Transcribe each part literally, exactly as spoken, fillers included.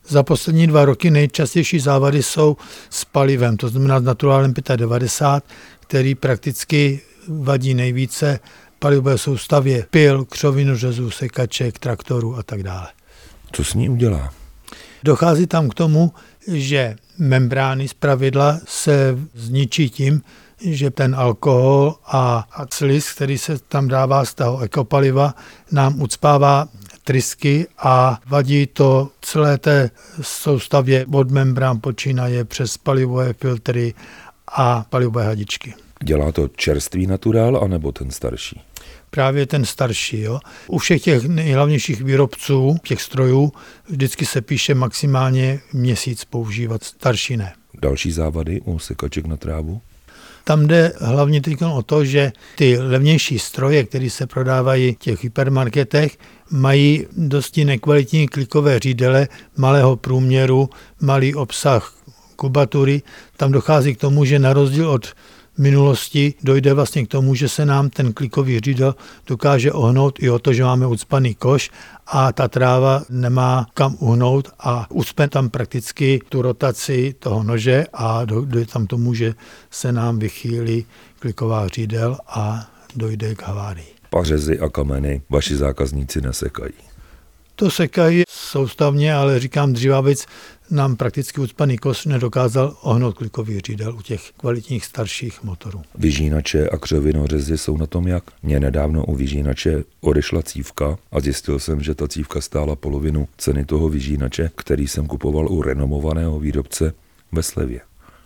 Za poslední dva roky nejčastější závady jsou s palivem, to znamená s naturálem devadesát pět, který prakticky vadí nejvíce palivové soustavě pil, křovinořezů, sekaček, traktorů a tak dále. Co s ní udělá? Dochází tam k tomu, že membrány zpravidla se zničí tím, že ten alkohol a aclis, který se tam dává z toho ekopaliva, nám ucpává trysky a vadí to celé té soustavě od membrán počínaje přes palivové filtry a palivové hadičky. Dělá to čerstvý naturál anebo ten starší? Právě ten starší. Jo. U všech těch nejhlavnějších výrobců těch strojů vždycky se píše maximálně měsíc používat, starší ne. Další závady u sekaček na trávu? Tam jde hlavně teď o to, že ty levnější stroje, které se prodávají v těch hypermarketech, mají dosti nekvalitní klikové řídele malého průměru, malý obsah kubatury. Tam dochází k tomu, že na rozdíl od minulosti dojde vlastně k tomu, že se nám ten klikový řídel dokáže ohnout i o to, že máme ucpaný koš a ta tráva nemá kam uhnout a ucpe tam prakticky tu rotaci toho nože a dojde tam tomu, že se nám vychýlí kliková řídel a dojde k havárii. Pařezy a kameny vaši zákazníci nesekají? To sekají soustavně, ale říkám, dřívavic nám prakticky ucpaný kos nedokázal ohnout klikový řídel u těch kvalitních starších motorů. Vyžínače a křovinořezy jsou na tom jak? Mně nedávno u vyžínače odešla cívka a zjistil jsem, že ta cívka stála polovinu ceny toho vyžínače, který jsem kupoval u renomovaného výrobce ve slevě.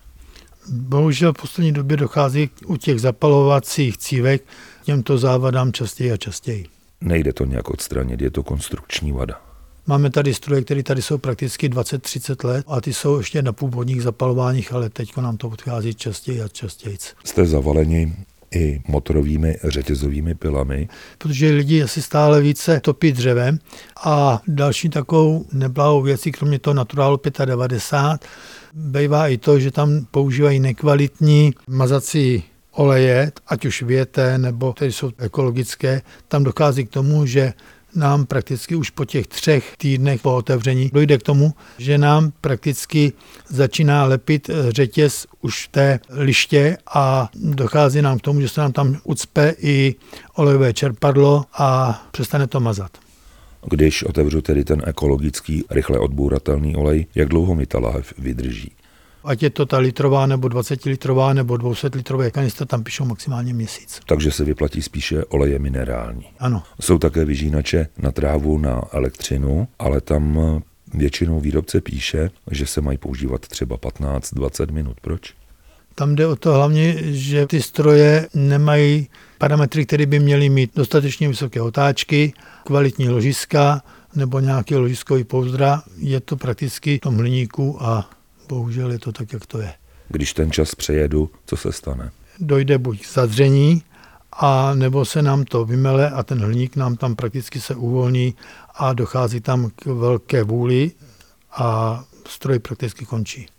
Bohužel v poslední době dochází u těch zapalovacích cívek k těmto závadám častěji a častěji. Nejde to nějak odstranit, je to konstrukční vada. Máme tady stroje, které tady jsou prakticky dvacet třicet let a ty jsou ještě na původních zapalováních, ale teď nám to odchází častěji a častěji. Jste zavaleni i motorovými řetězovými pilami? Protože lidi asi stále více topí dřevem a další takovou neblahou věcí, kromě toho naturálu devadesát pět, bývá i to, že tam používají nekvalitní mazací oleje, ať už věté nebo které jsou ekologické. Tam dochází k tomu, že nám prakticky už po těch třech týdnech po otevření dojde k tomu, že nám prakticky začíná lepit řetěz už v té liště a dochází nám k tomu, že se nám tam ucpe i olejové čerpadlo a přestane to mazat. Když otevřu tedy ten ekologický, rychle odbouratelný olej, jak dlouho mi ta láhev vydrží? Ať je to ta litrová, nebo dvacetilitrová, nebo dvě stě litrové kanistra, tam píšou maximálně měsíc. Takže se vyplatí spíše oleje minerální. Ano. Jsou také vyžínače na trávu, na elektřinu, ale tam většinou výrobce píše, že se mají používat třeba patnáct dvacet minut. Proč? Tam jde o to hlavně, že ty stroje nemají parametry, které by měly mít dostatečně vysoké otáčky, kvalitní ložiska nebo nějaký ložiskový pouzdra. Je to prakticky v tom hliníku a bohužel je to tak, jak to je. Když ten čas přejedu, co se stane? Dojde buď k zadření, a nebo se nám to vymele a ten hliník nám tam prakticky se uvolní a dochází tam k velké vůli a stroj prakticky končí.